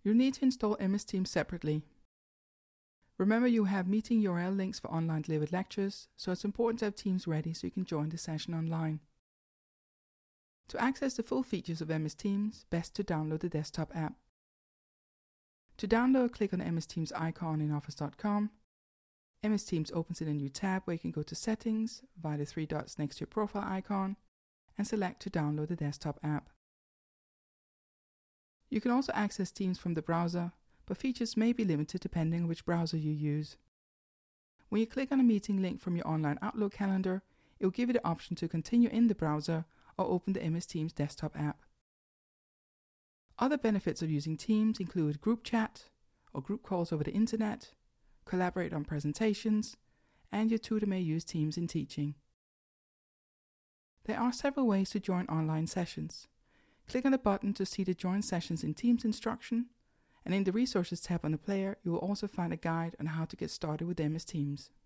You'll need to install MS Teams separately. Remember, you have meeting URL links for online delivered lectures, so it's important to have Teams ready so you can join the session online. To access the full features of MS Teams, best to download the desktop app. To download, click on the MS Teams icon in office.com. MS Teams opens in a new tab where you can go to Settings via the 3 dots next to your profile icon and select to download the desktop app. You can also access Teams from the browser, but features may be limited depending on which browser you use. When you click on a meeting link from your online Outlook calendar, it will give you the option to continue in the browser or open the MS Teams desktop app. Other benefits of using Teams include group chat or group calls over the internet, collaborate on presentations, and your tutor may use Teams in teaching. There are several ways to join online sessions. Click on the button to see the Join Sessions in Teams instruction, and in the Resources tab on the player, you will also find a guide on how to get started with MS Teams.